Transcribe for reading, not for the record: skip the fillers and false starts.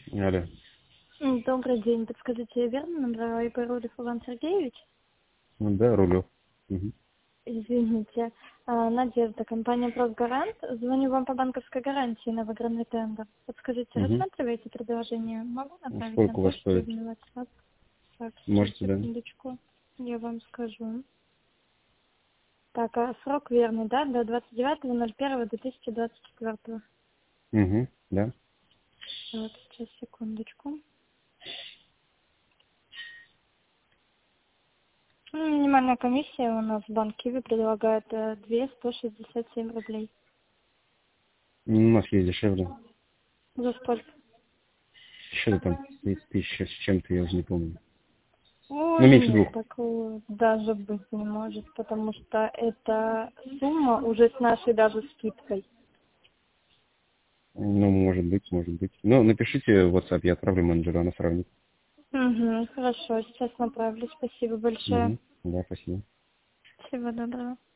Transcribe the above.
Алло. Добрый день. Подскажите, верно набрала ИП Рулев Иван Сергеевич? Ну да, Рулев. Угу. Извините. Надежда, компания «Просгарант». Звоню вам по банковской гарантии на выигранный тендер. Подскажите, Угу. рассматриваете предложение? Могу направить на Сколько у вас почту стоит? или на WhatsApp? Так, сейчас, Можете, да? секундочку. Я вам скажу. Так, срок верный, да? До 29.01.2024. Угу. Да. Так, сейчас, секундочку. Минимальная комиссия у нас в банке Киви предлагает 267 рублей. У нас есть дешевле. За сколько? Что-то там 30 тысяч с чем-то, я уже не помню. Ну, Ой, меньше нет, двух. такого даже быть не может, потому что эта сумма уже с нашей даже скидкой. Ну, может быть, может быть. Ну, напишите в WhatsApp, я отправлю менеджеру, она сравнит. Угу, хорошо, сейчас направлю. Спасибо большое. Угу. Да, спасибо. Всего доброго.